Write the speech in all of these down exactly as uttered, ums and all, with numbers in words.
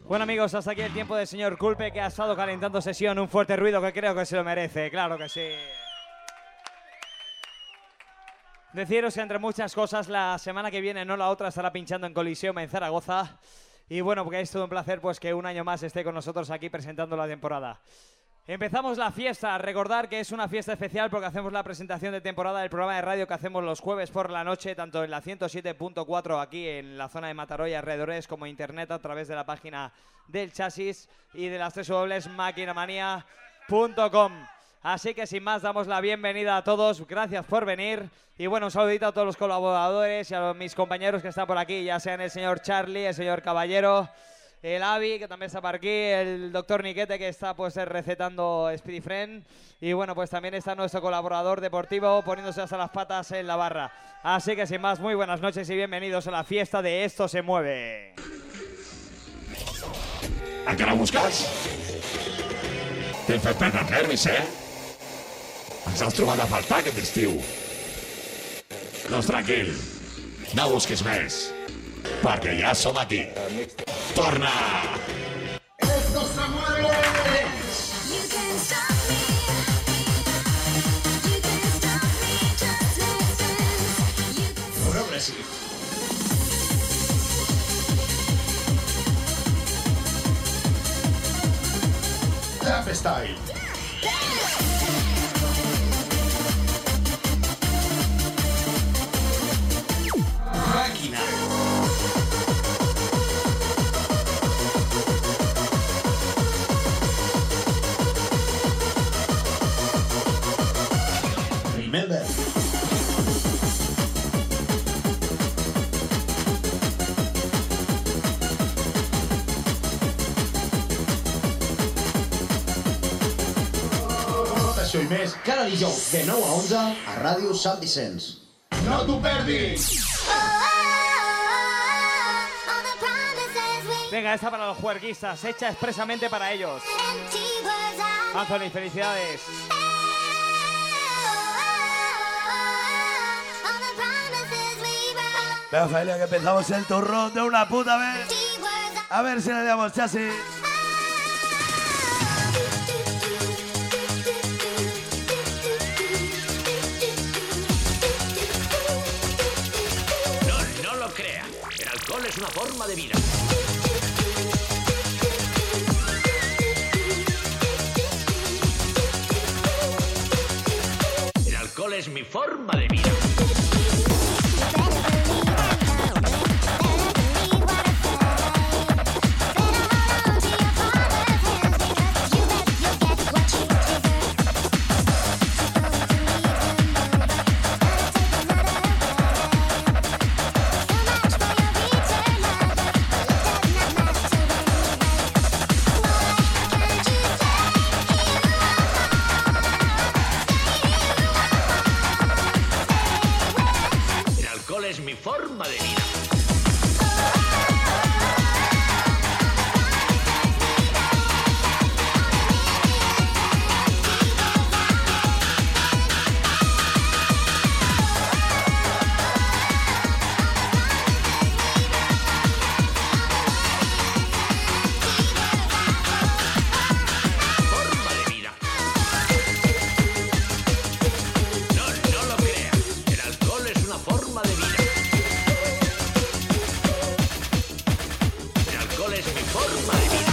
Bueno amigos, hasta aquí el tiempo del señor Culpe, que ha estado calentando sesión. Un fuerte ruido que creo que se lo merece, claro que sí. Deciros que entre muchas cosas, la semana que viene, no la otra, estará pinchando en Coliseum en Zaragoza. Y bueno, porque es todo un placer pues que un año más esté con nosotros aquí presentando la temporada. Empezamos la fiesta. Recordar que es una fiesta especial porque hacemos la presentación de temporada del programa de radio que hacemos los jueves por la noche, tanto en la ciento siete punto cuatro aquí en la zona de Mataró y alrededores, como internet a través de la página del Chasis y de las doble u doble u doble u punto maquinamanía punto com. Así que sin más, damos la bienvenida a todos. Gracias por venir. Y bueno, un saludito a todos los colaboradores y a los, mis compañeros que están por aquí, ya sean el señor Charlie, el señor Caballero, el Avi, que también está por aquí, el doctor Niquete, que está pues recetando Speedy Friend, y bueno, pues también está nuestro colaborador deportivo poniéndose hasta las patas en la barra. Así que sin más, muy buenas noches y bienvenidos a la fiesta de Esto se mueve. Encara busques? T'hem fet perdre els nervis, eh? Ens has trobat a faltar aquest estiu. Doncs tranquil, no busquis més, perquè ja som aquí. Torna! ¡Esto se mueve! Progressive. Tap Style. Máquina. Remember. Això i més Cada dijous de nou a onze a Ràdio Sant Vicenç. no t'ho perdis! Venga, esta para los juerguistas, hecha expresamente para ellos. Anthony, felicidades. Venga, familia, que empezamos el turrón de una puta vez. A ver si le damos chasis. No, no lo crea. El alcohol es una forma de vida. El alcohol es mi forma de vida. El alcohol es mi forma de vida. Forma de vida. No, no lo crea. El alcohol es una forma de vida. El alcohol es mi forma de vida.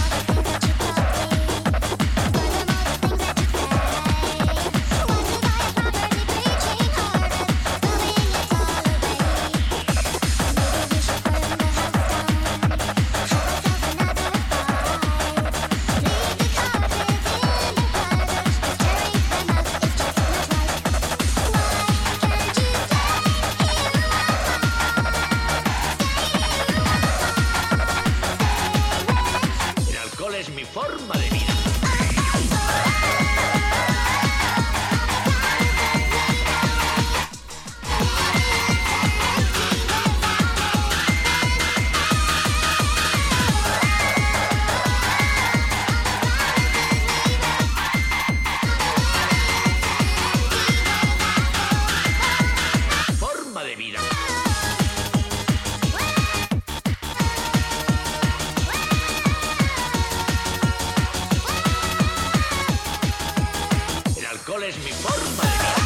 El alcohol es mi forma de vida. Forma de vida. es mi forma de vida.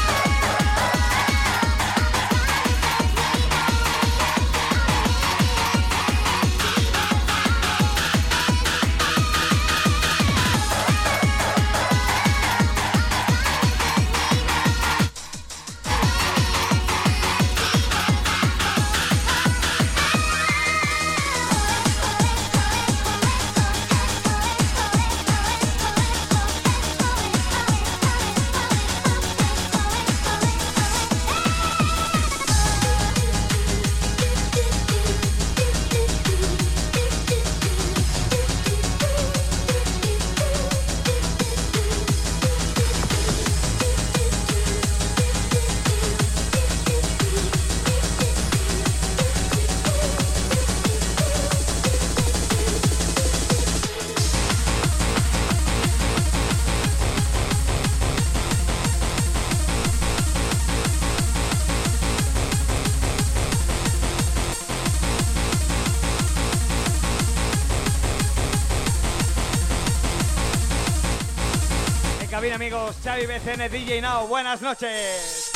Bien, amigos, Xavi B C N, D J Now, buenas noches.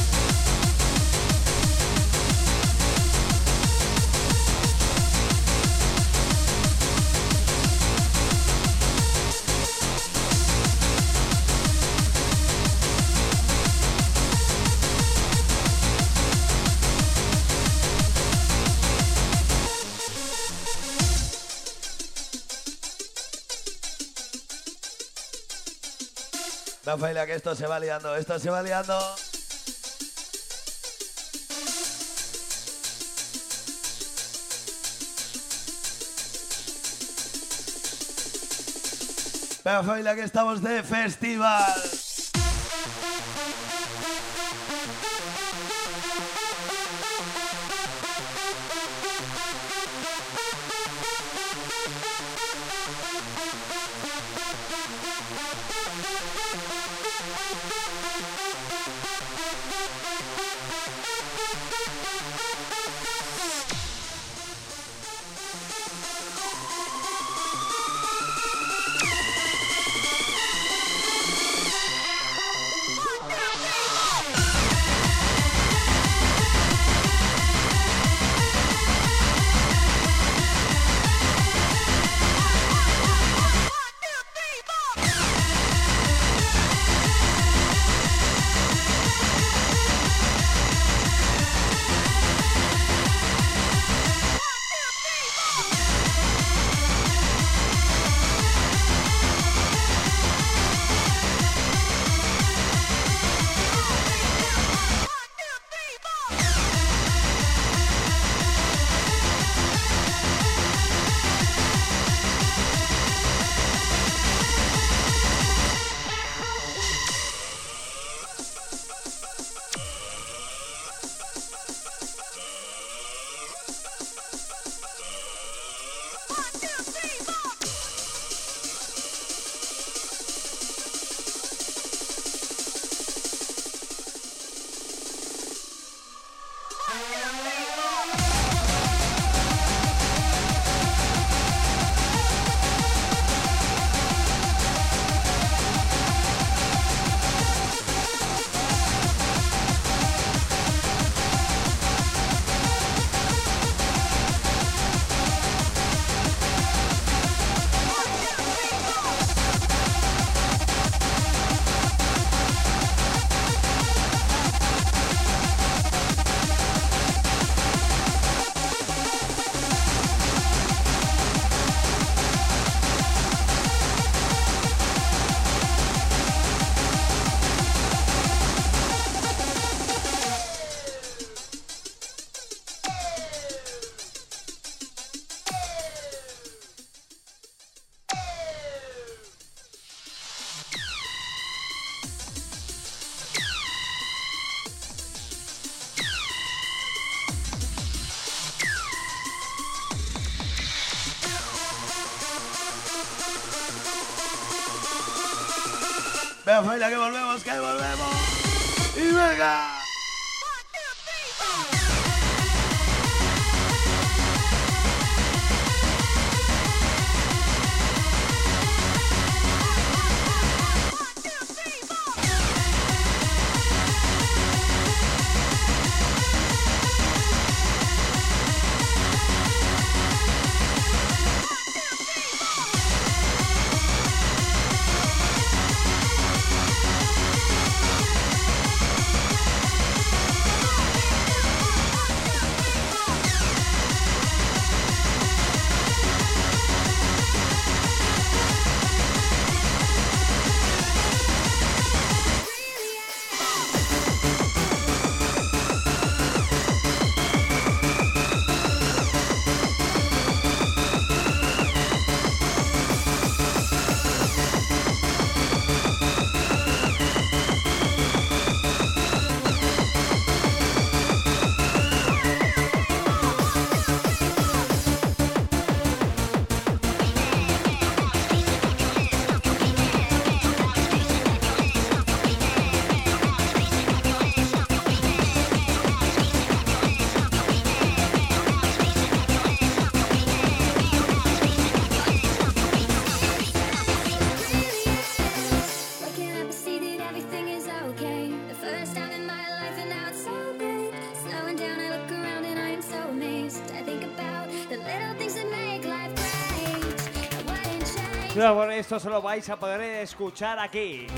No, Faila, que esto se va liando, esto se va liando. Venga, Faila, que estamos de festival. Venga, familia, que volvemos, que volvemos. Y venga. No, bueno, esto solo vais a poder escuchar aquí.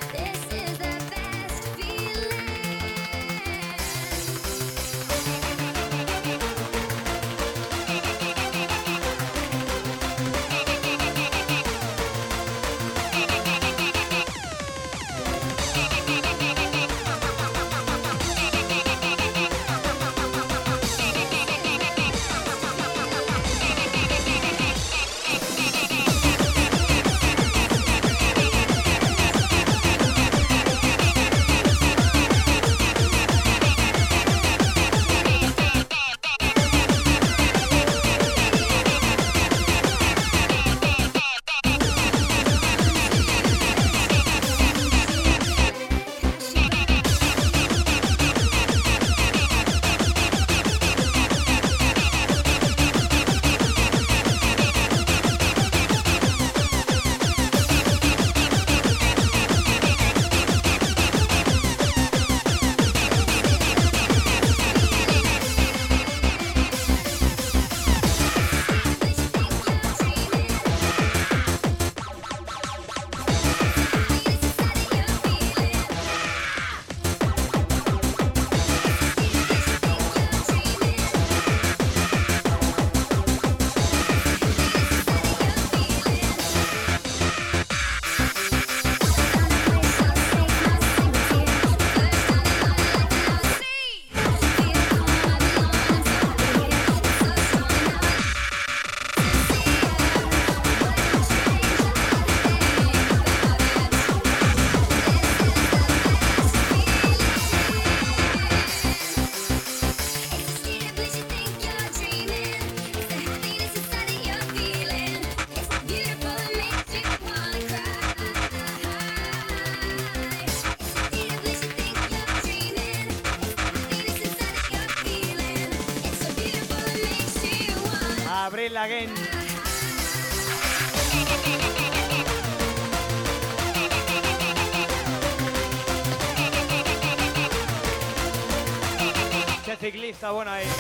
Abril again. Qué ciclista bueno ahí.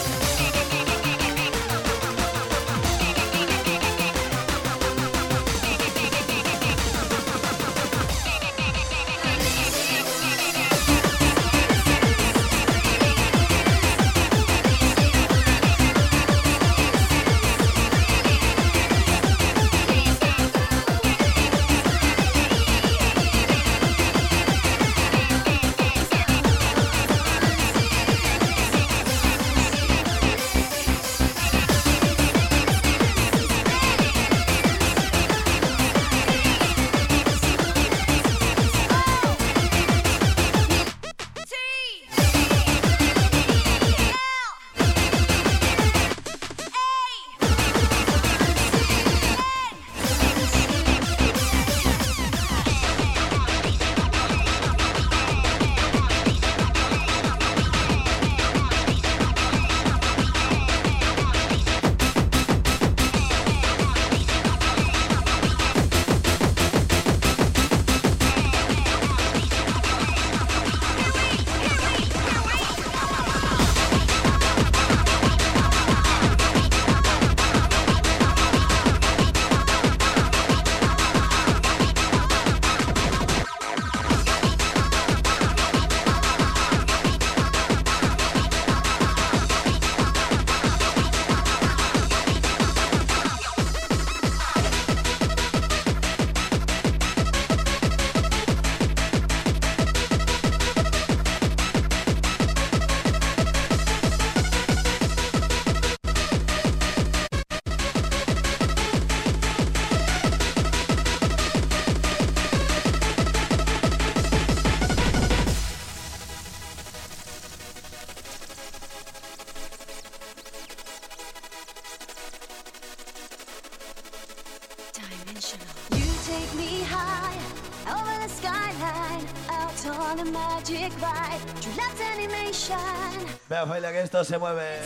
Vea, Faila, que esto se mueve.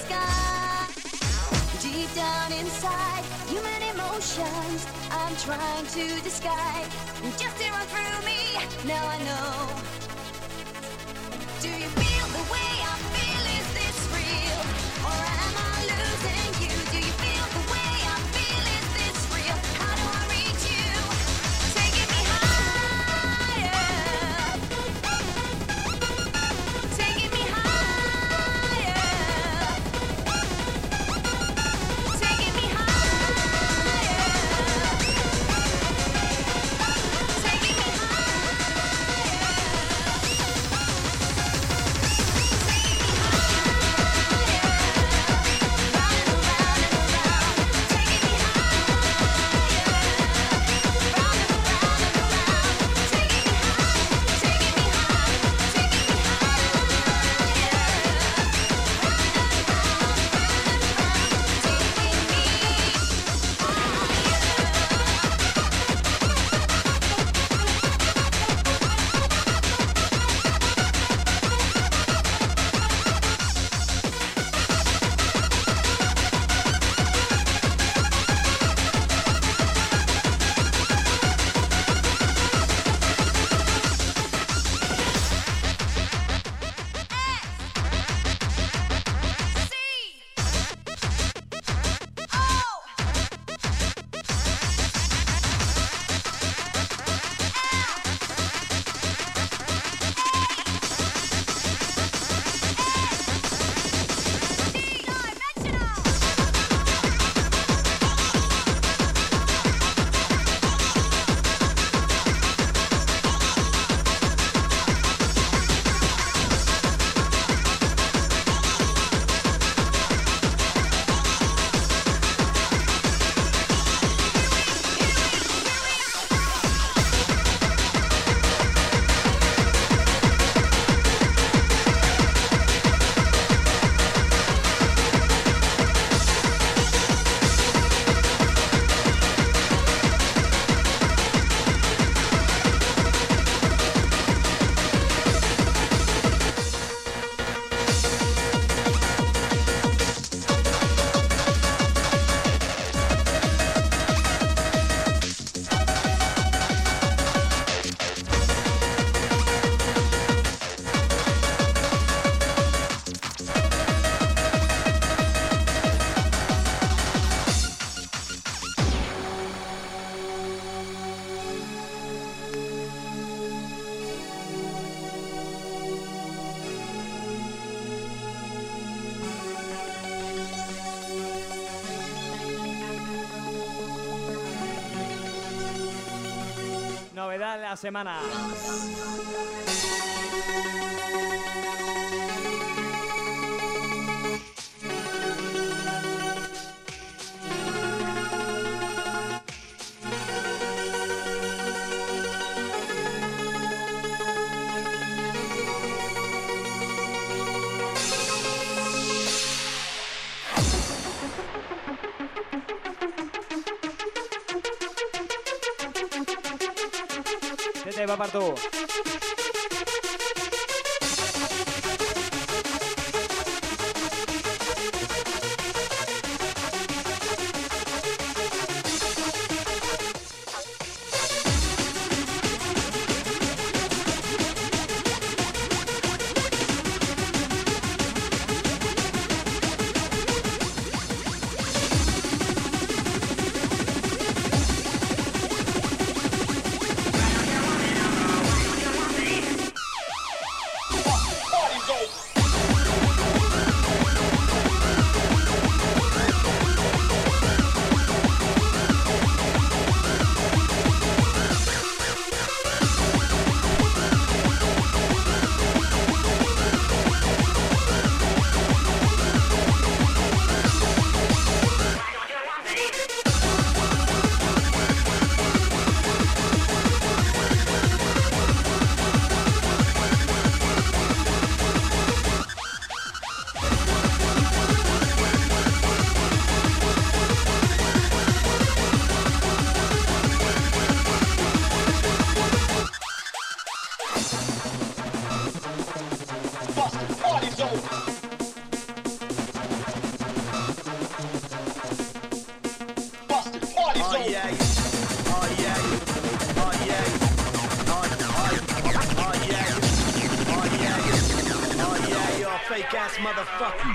Deep down inside, human emotions I'm trying to disguise. Just to run through me, now I know. Do you feel the way I feel? Is this real? Or am I losing you? Do you feel the way I feel? Is this real? How do I reach you? temporada de la semana. Tete, va per tu. Fake ass motherfucker.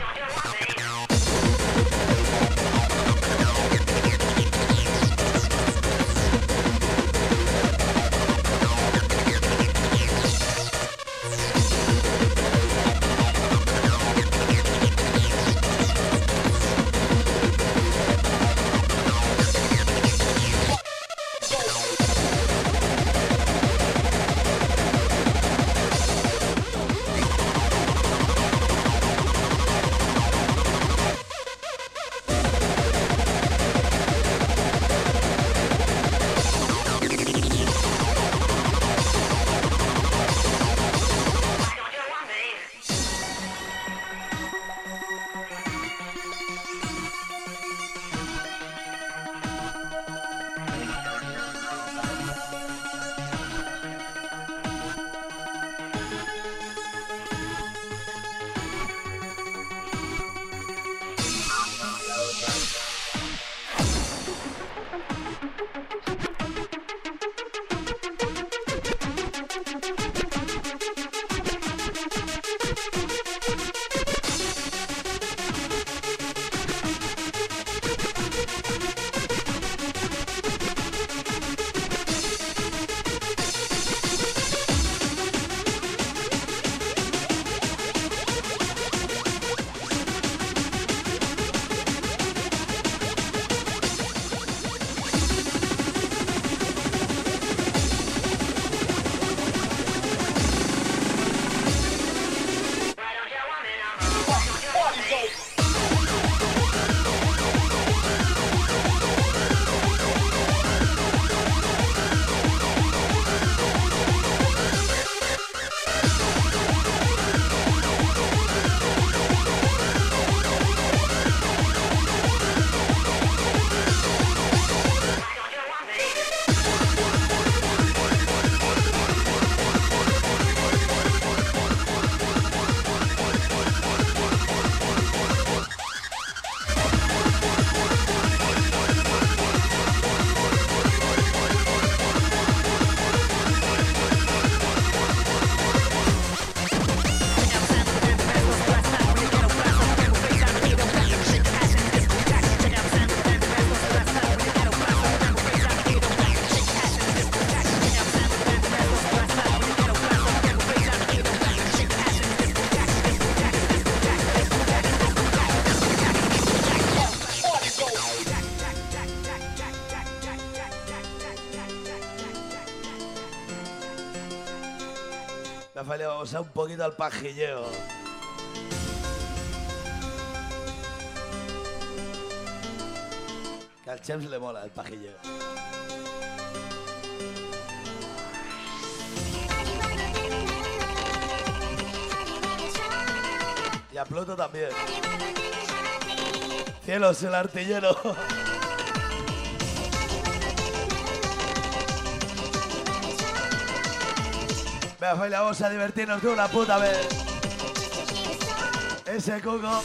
Me ha fallado, vamos a un poquito al pajilleo. Que al Chems le mola el pajilleo. Y a Pluto también. Cielos, el artillero. Venga, Faila, vamos a divertirnos de una puta vez. Ese cuco.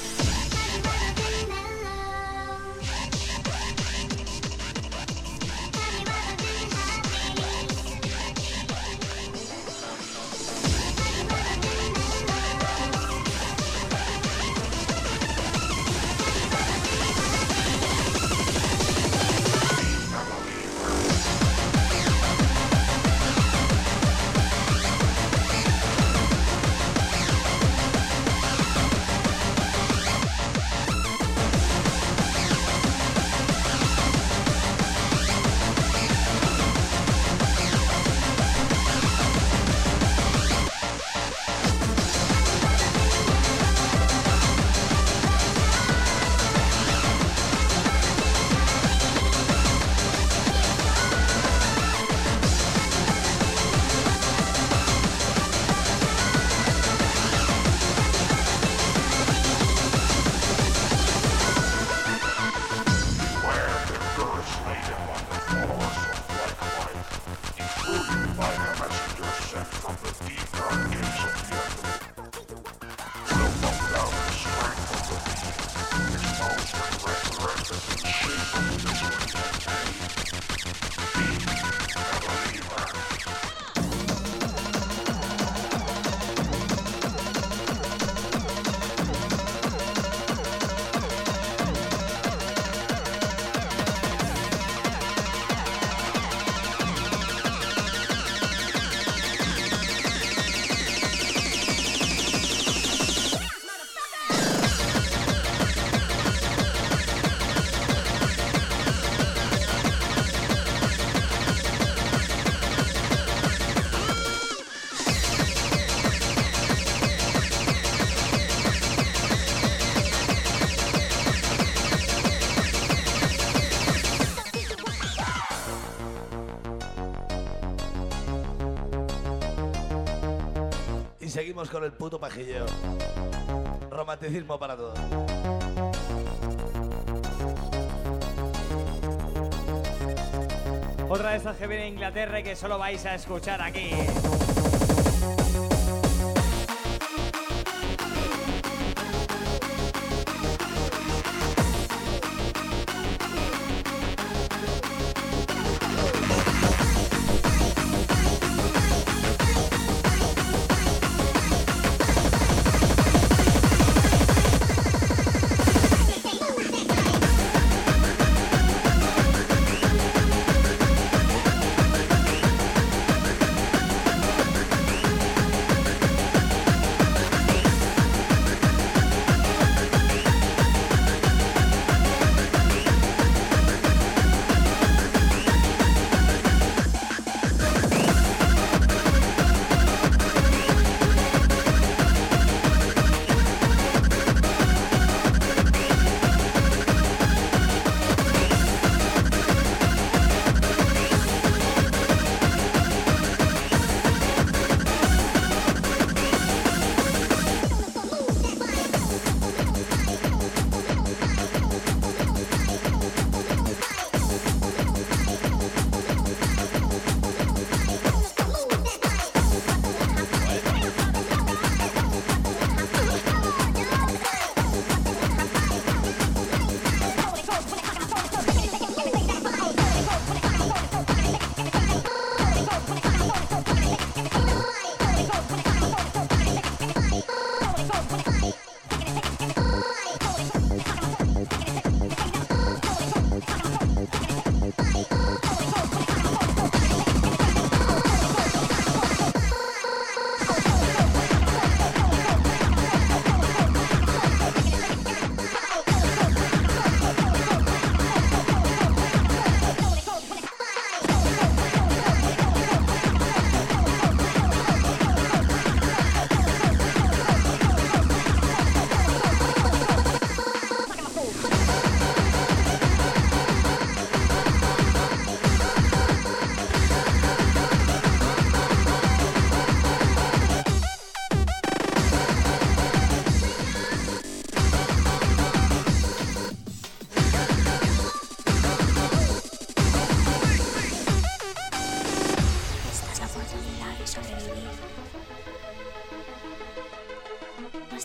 Seguimos con el puto pajilleo. Romanticismo para todos. Otra de estas que viene de Inglaterra y que solo vais a escuchar aquí.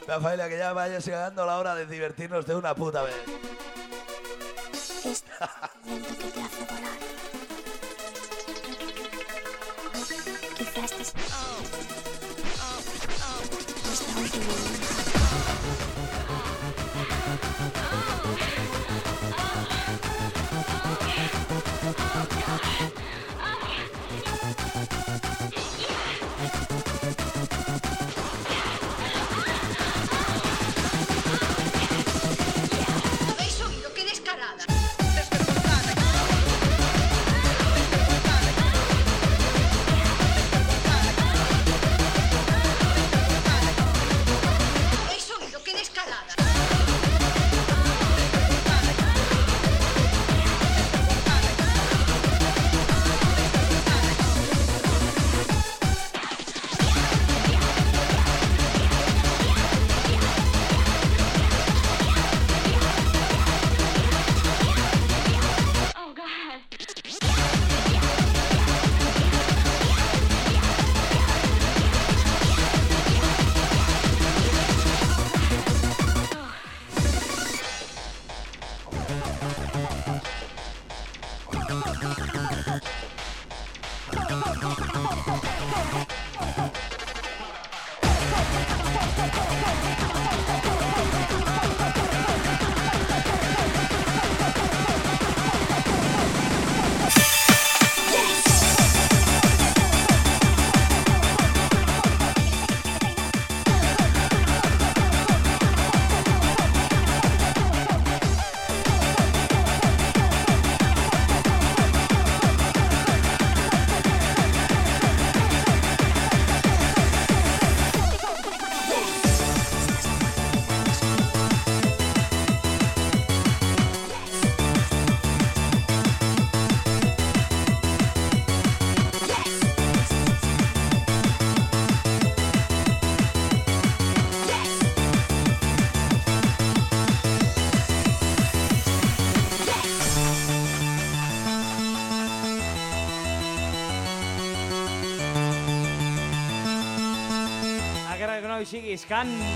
La familia, que ya vaya llegando la hora de divertirnos de una puta vez. Este momento que te hace volar. Quizás este es nuestra última ¿Habéis oído? ¡Qué descarada! ¿Habéis oído? ¡Qué descarada! Agora que siguis can. I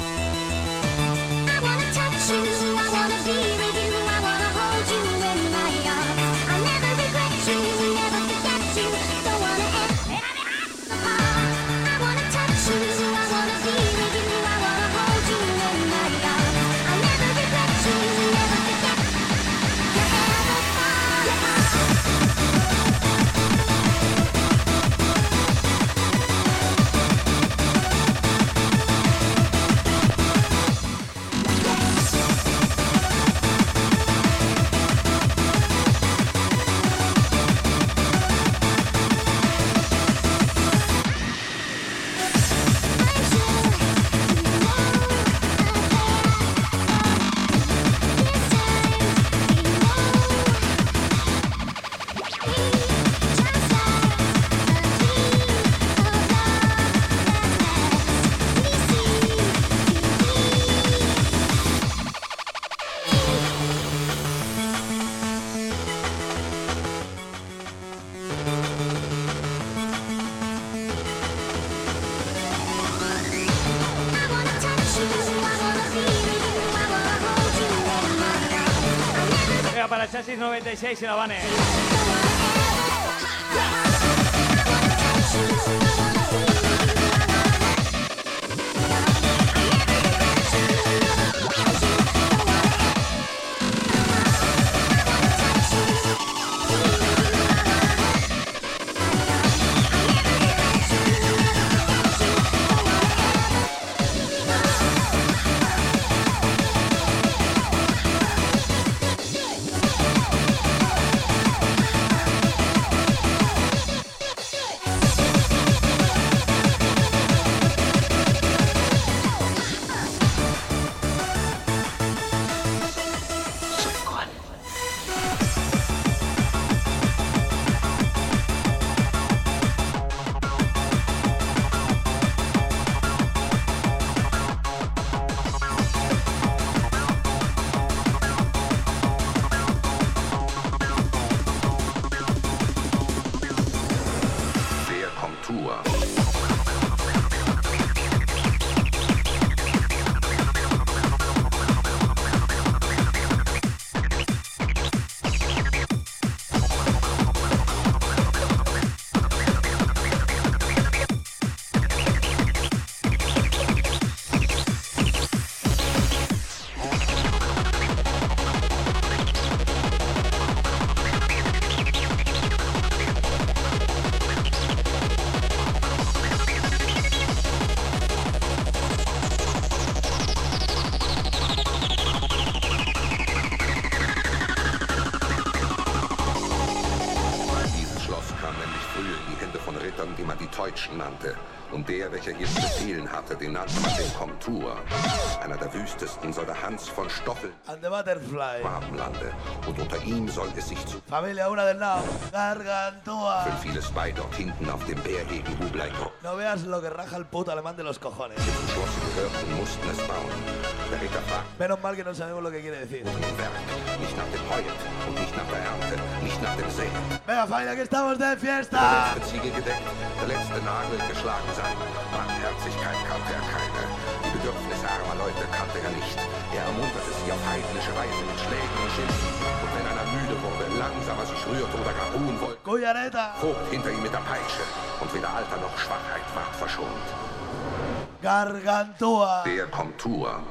wanna touch you, I wanna be with you, I wanna hold you in my arms. I'll never regret you, never forget you, don't wanna end apart. I wanna touch you, I wanna be with you, I wanna hold you in my arms. I'll never regret you, never forget forever far apart. Para el chasis noventa y seis y la Vane. Gemeinde von Rittern, die man die Teutschen nannte. Und der, welcher hier zu befehlen hatte, den nannte man den Komtur. Einer der wüstesten soll der Hans von Stoffel And the Butterfly. Schwabenlande. Und unter ihm soll es sich zu Familia una del Nao. Gargantúa. Fünf vieles bei dort hinten auf dem Bärhegen Hublei No veas lo que raja el puto alemán de los cojones. zum Schloss gehörten, mussten es bauen. Der Ritter fragte Menos mal que no sabemos lo que quiere decir. nun Werk, nicht nach dem Heuet und nicht nach der Ernte, nicht nach dem Säen. Venga, familia, que estamos de Der fiesta. letzte Ziegel gedeckt, der letzte Nagel geschlagen sein. Barmherzigkeit kannte er keine. Die Bedürfnisse armer Leute kannte er nicht. Er ermunterte sie auf heidnische Weise mit Schlägen und Schimpfen. Und wenn einer müde wurde, langsamer sich rührte oder gar ruhen wollte, Cullareta. hob hinter ihm mit der Peitsche. Und weder Alter noch Schwachheit ward verschont. Gargantúa. Der Komtur.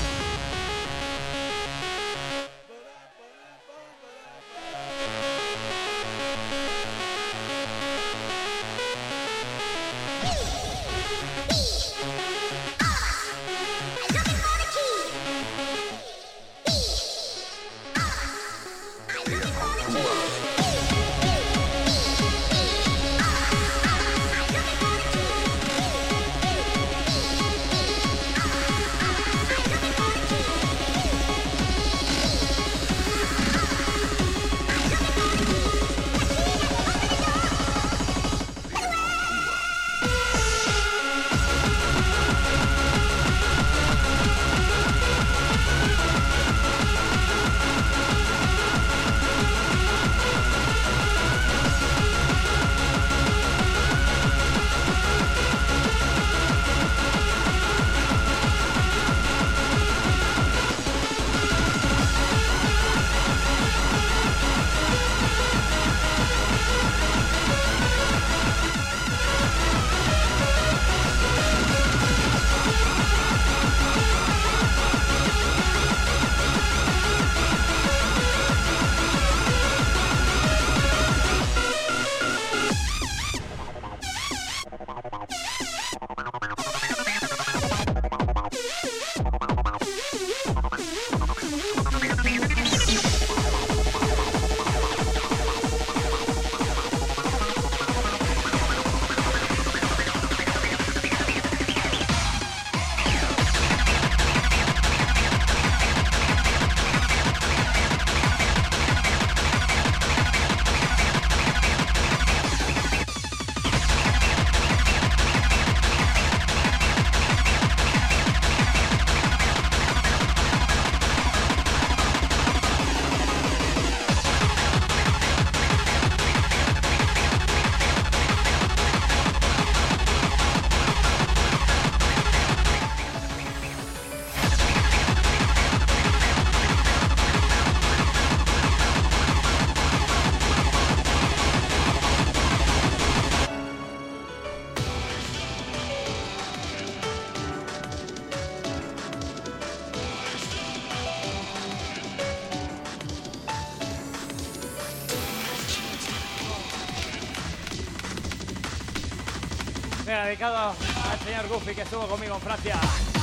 Venga, dedicado al señor Goofy que estuvo conmigo en Francia.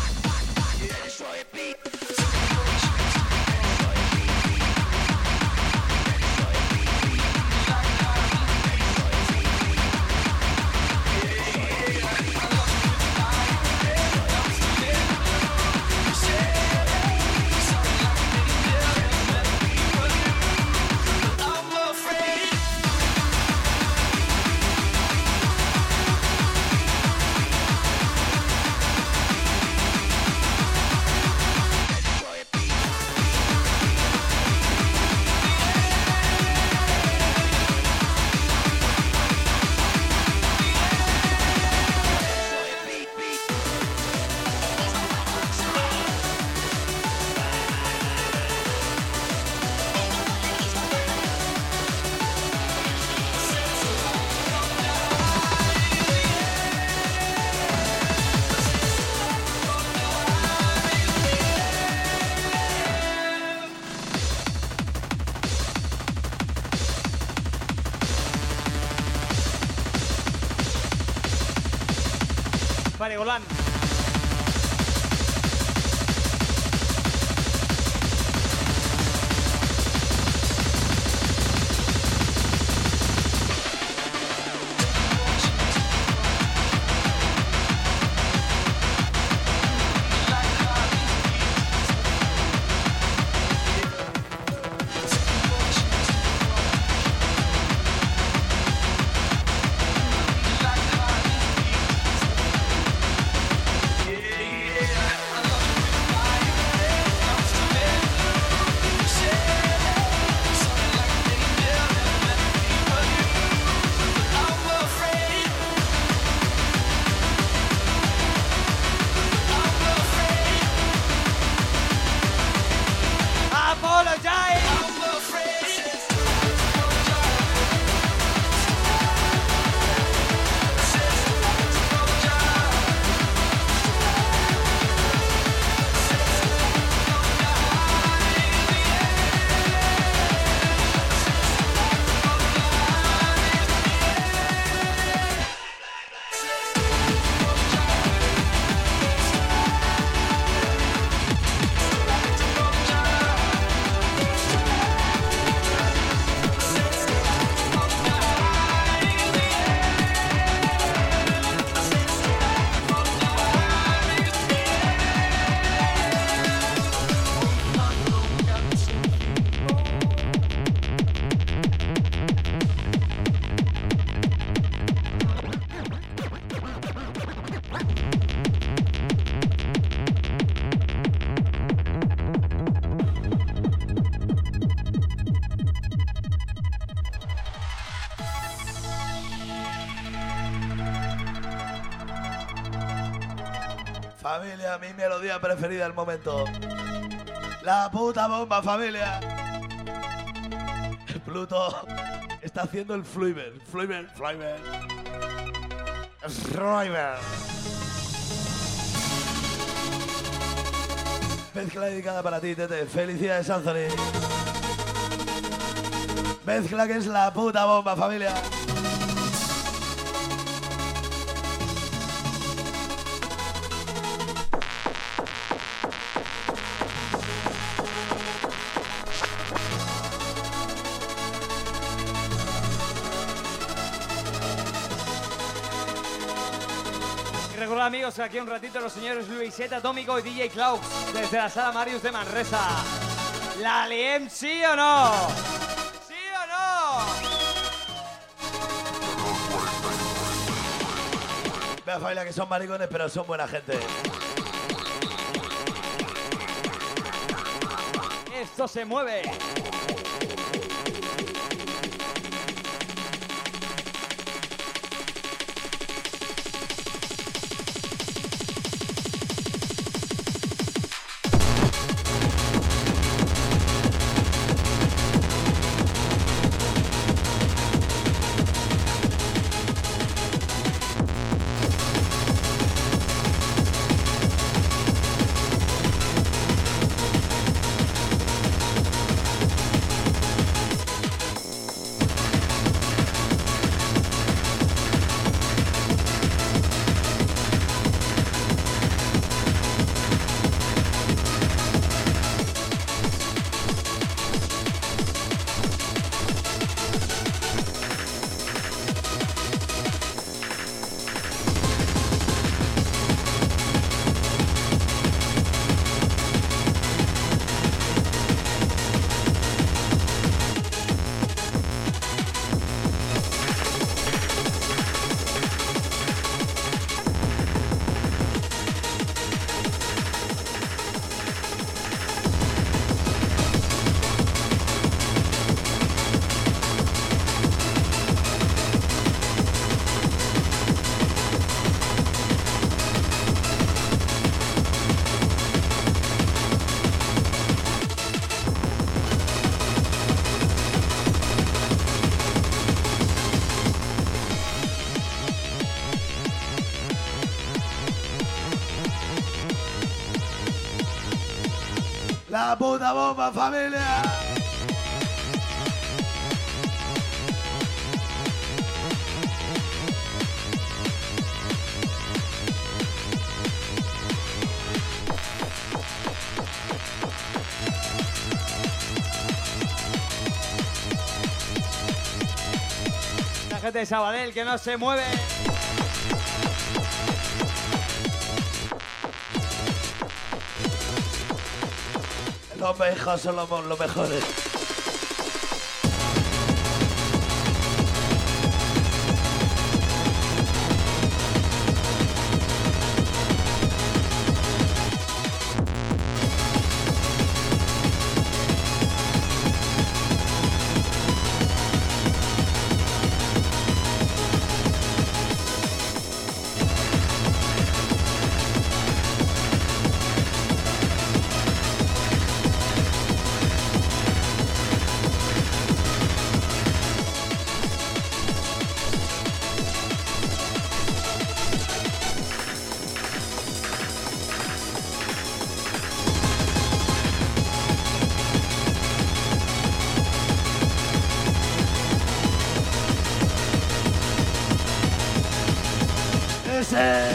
Parigolán. Familia, mi melodía preferida del momento. La puta bomba, familia. Pluto está haciendo el Fluiver. Fluiver, Fluiver. Fluiver. Mezcla dedicada para ti, Tete. Felicidades, Anthony. Mezcla que es la puta bomba, familia. Hola amigos, aquí un ratito los señores Luiseta Atómico y D J Klaus desde la sala Marius de Manresa. ¿La liem sí o no? ¿Sí o no? Vea familia que son maricones pero son buena gente. Esto se mueve. La puta bomba, familia. La gente de Sabadell que no se mueve. Los mejores son los, los mejores. Ese.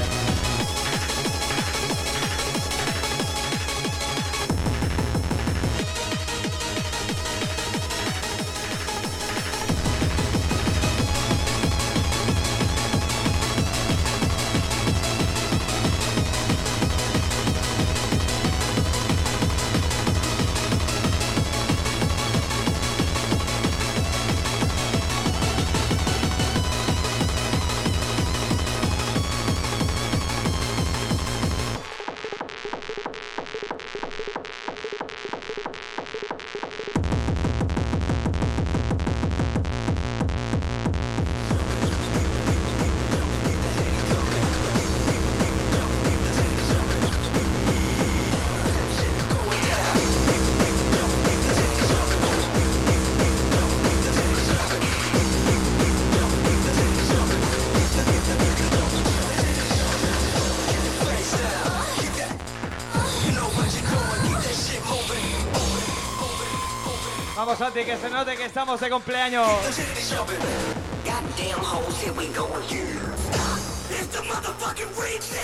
Vamos, Santi, que se note que estamos de cumpleaños. Goddamn hoes, here we go again. It's the motherfucking remix.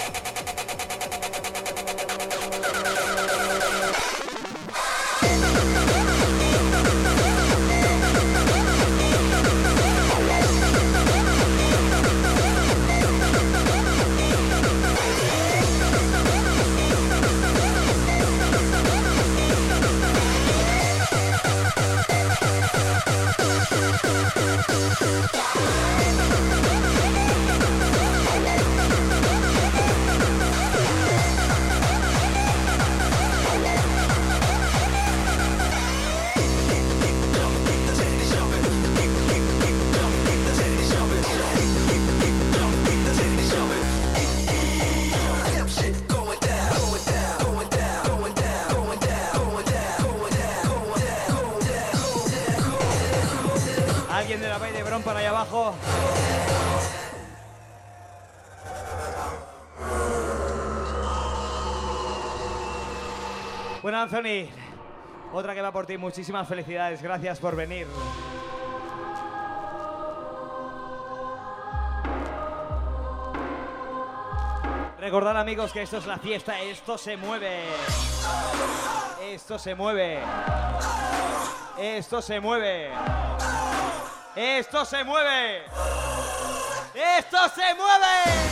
Alguien de la Bay de Bron para allá abajo. Bueno, Anthony, otra que va por ti. Muchísimas felicidades. Gracias por venir. Recordad, amigos, que esto es la fiesta. Esto se mueve. Esto se mueve. Esto se mueve. ¡Esto se mueve! ¡Esto se mueve!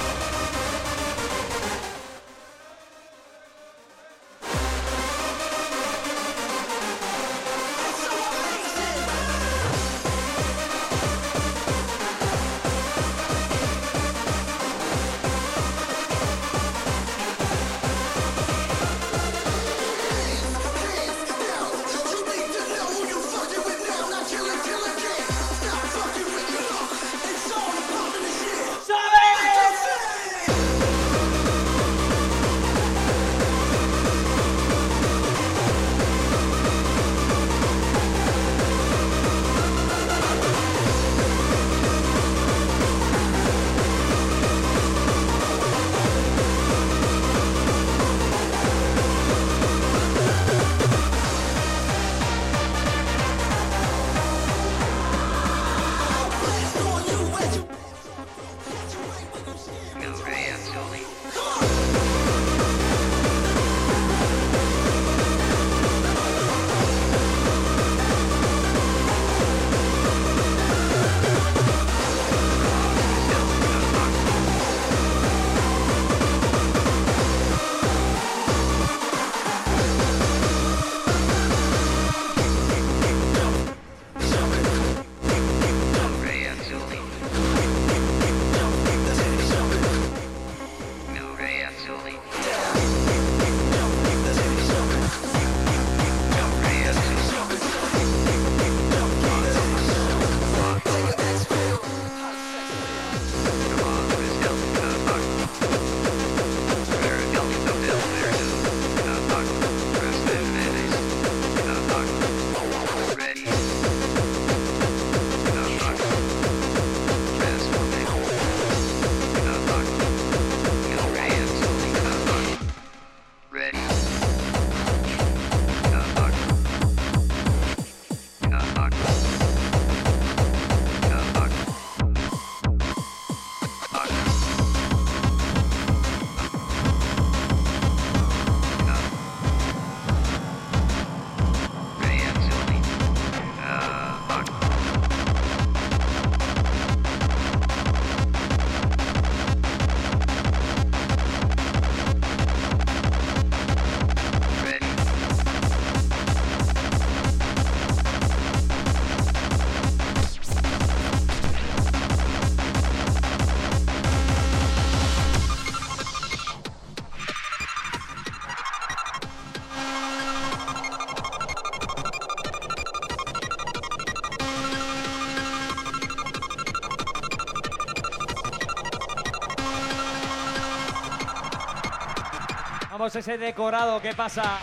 Vamos, ese decorado, ¿qué pasa?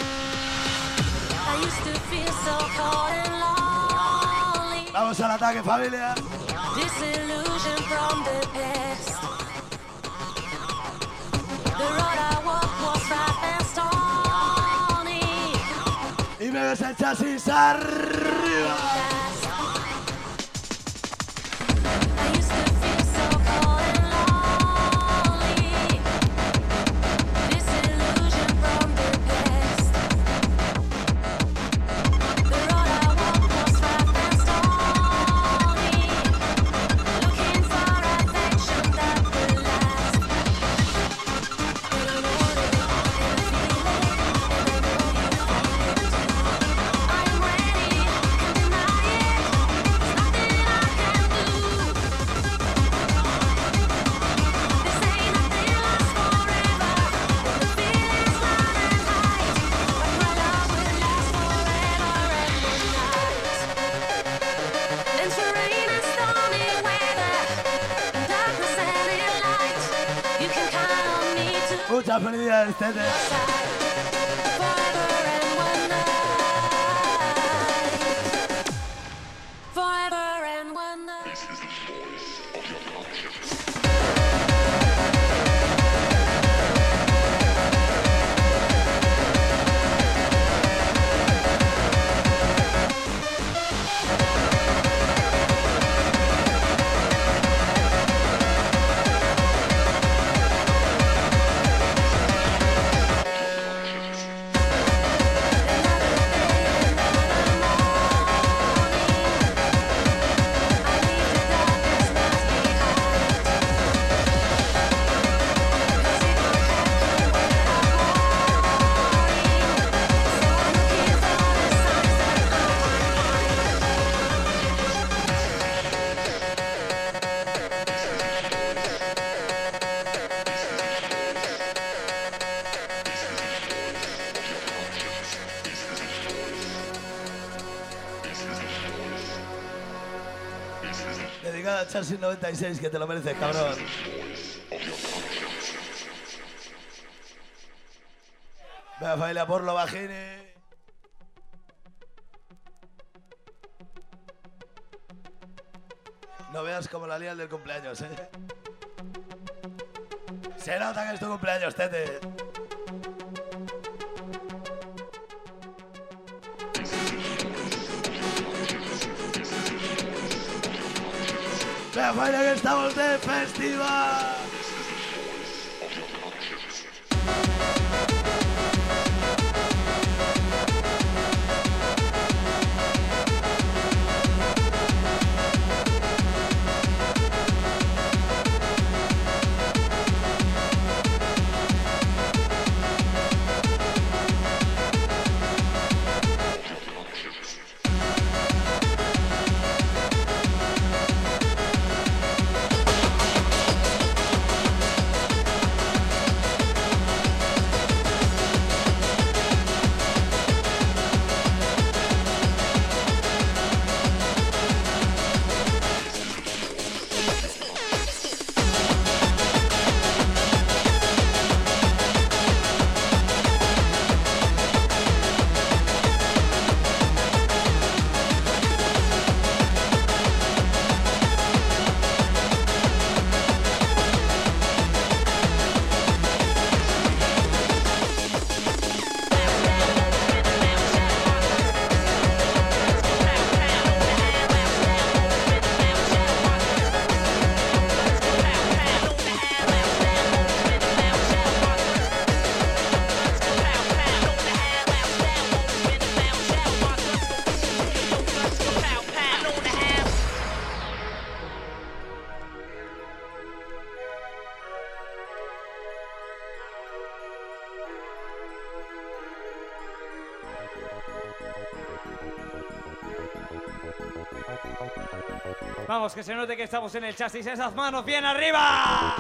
Vamos al ataque, familia. Y me que es el chasis arriba. Muchas felicidades, Tete. Dedicada a Chelsea noventa y seis, que te lo mereces, cabrón. Venga, familia, por lo bajini. No veas como la lía del cumpleaños, eh. Se nota que es tu cumpleaños, Tete. ¡Venga, familia, que estamos de festival! Vamos, que se note que estamos en el chasis. Esas manos bien arriba.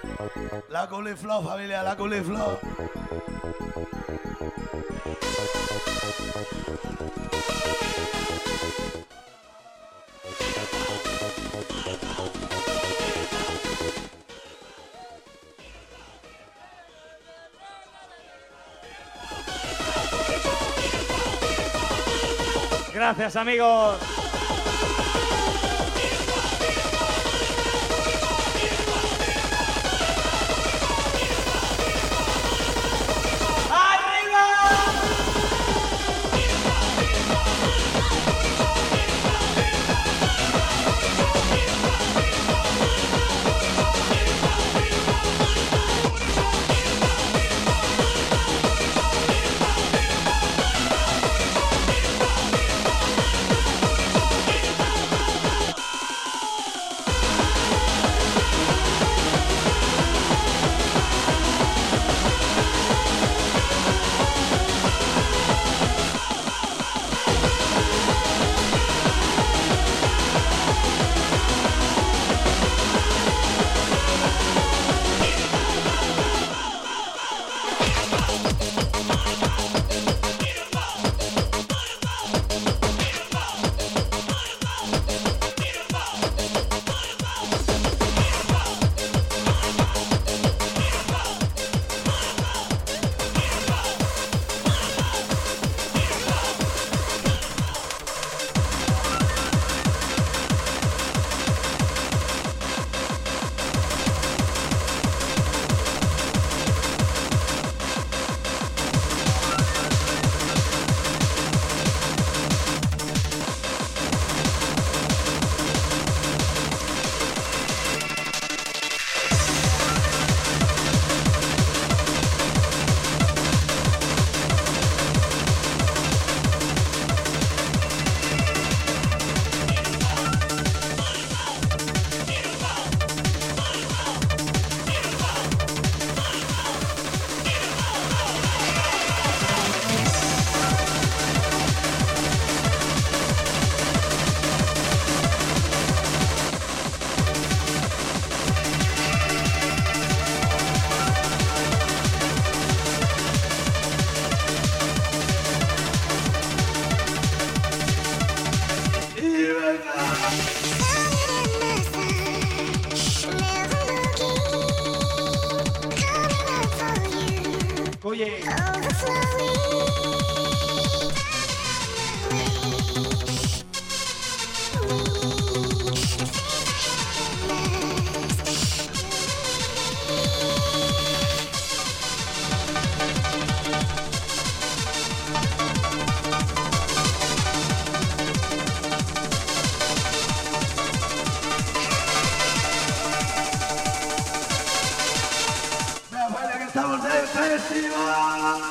La culiflor, familia, la culiflor. Gracias, amigos. Oye. Estamos de festival.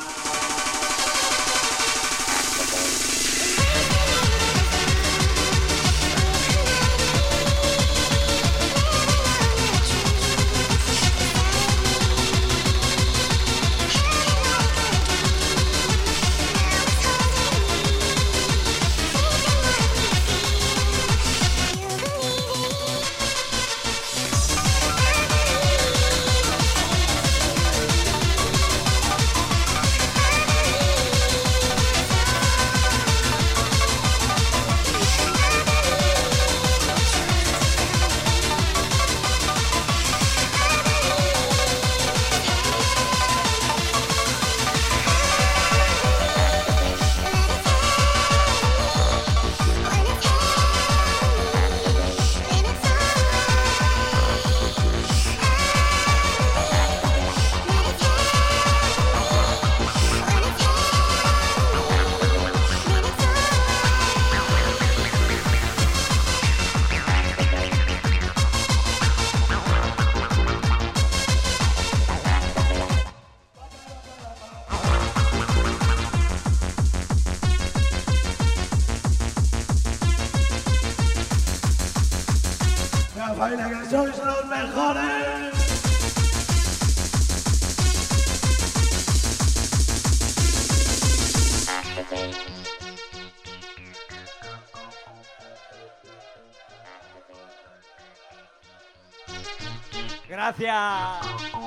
Rafaela, que sois los mejores. Gracias.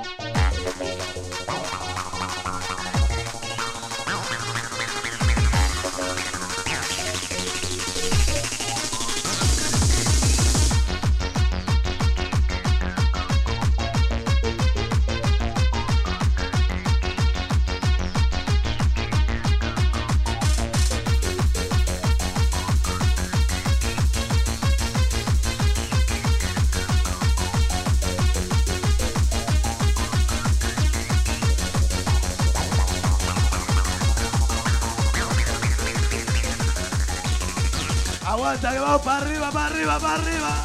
Aguanta, que vamos para arriba, para arriba, para arriba.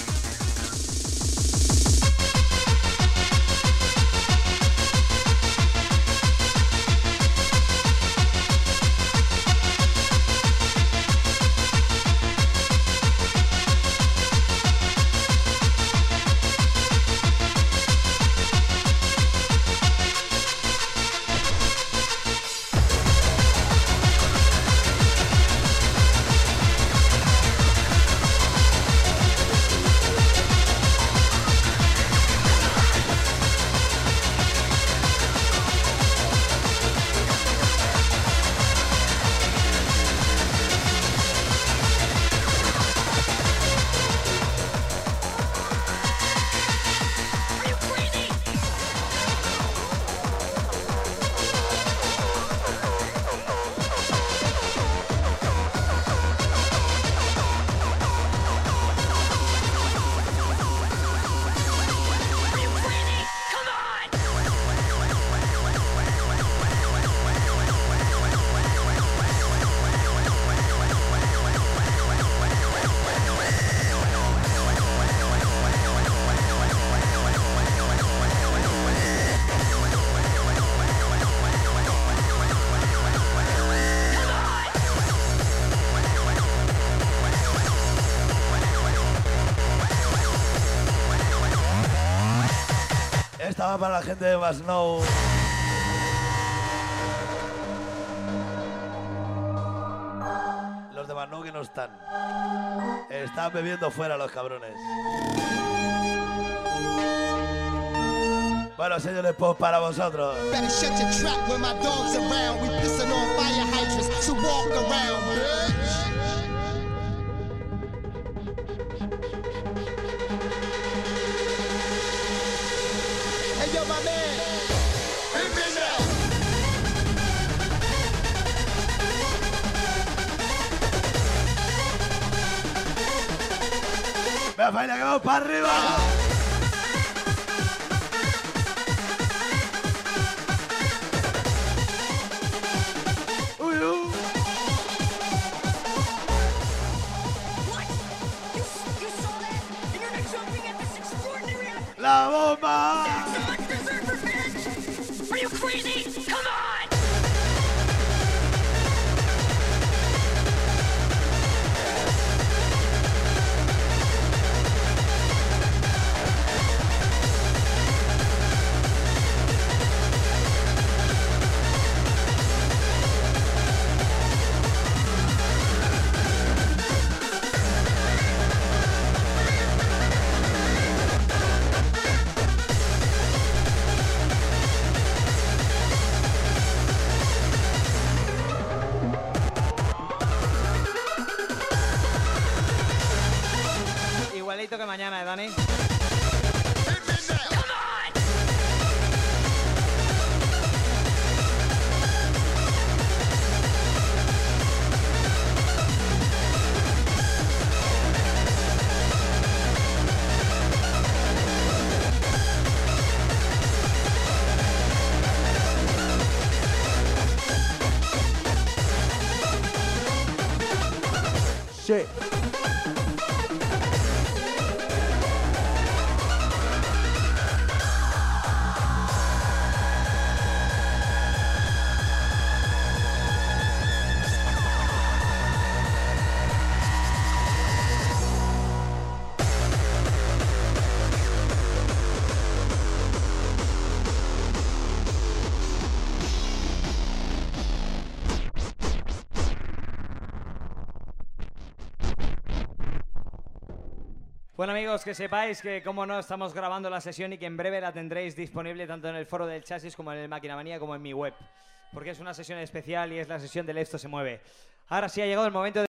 Esta va para la gente de Masnou. Los de Masnou que no están. Están bebiendo fuera los cabrones. Bueno, señores, pues para vosotros. Better shut your trap when my dog's around. We pissing on fire hydrants, so walk around, bitch. Hey, yo, my man. Hit me now. Venga, Faina, que vamos para arriba. La bomba. Are you crazy? Come on! Igualito que mañana, ¿eh, Dani? Sí. Bueno amigos, que sepáis que como no estamos grabando la sesión y que en breve la tendréis disponible tanto en el foro del Chasis como en el Máquina Manía como en mi web. Porque es una sesión especial y es la sesión del Esto se mueve. Ahora sí ha llegado el momento de...